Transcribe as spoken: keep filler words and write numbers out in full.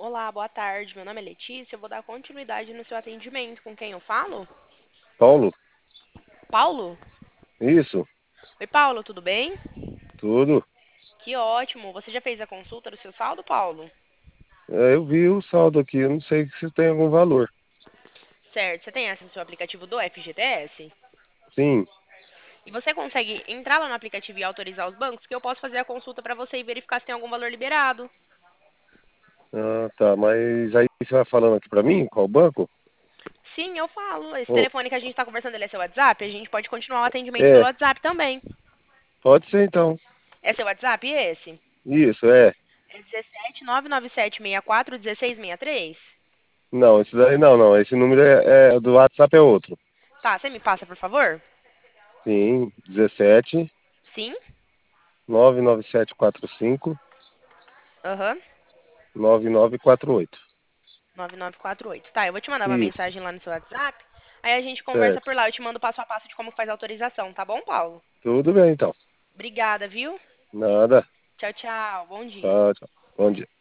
Olá, boa tarde. Meu nome é Letícia. Eu vou dar continuidade no seu atendimento. Com quem eu falo? Paulo? Paulo? Isso, Oi, Paulo, tudo bem? tudo. Que ótimo. Você já fez a consulta do seu saldo, Paulo? É, eu vi o saldo aqui, eu não sei se tem algum valor. Certo. Você tem acesso ao seu aplicativo do F G T S? Sim, E você consegue entrar lá no aplicativo e autorizar os bancos? Que eu posso fazer a consulta para você e verificar se tem algum valor liberado. ah, tá, mas aí você vai falando aqui pra mim, qual banco? Sim, eu falo. Esse Ô, telefone que a gente está conversando, ele é seu WhatsApp? A gente pode continuar o atendimento pelo é, WhatsApp também. pode ser então. É seu WhatsApp esse? Isso, é. É dezessete nove nove sete seis quatro um seis seis três? Não, esse daí não, não. Esse número é, é do WhatsApp é outro. Tá, você me passa, por favor? Sim, dezessete Sim? nove nove sete quatro cinco Aham. nove nove quatro oito. nove nove quatro oito. Tá, eu vou te mandar uma Isso, mensagem lá no seu WhatsApp. Aí a gente conversa certo. por lá. Eu te mando passo a passo de como faz a autorização, tá bom, Paulo? Tudo bem então. Obrigada, viu? Nada. Tchau, tchau. Bom dia. Tchau, tchau. Bom dia.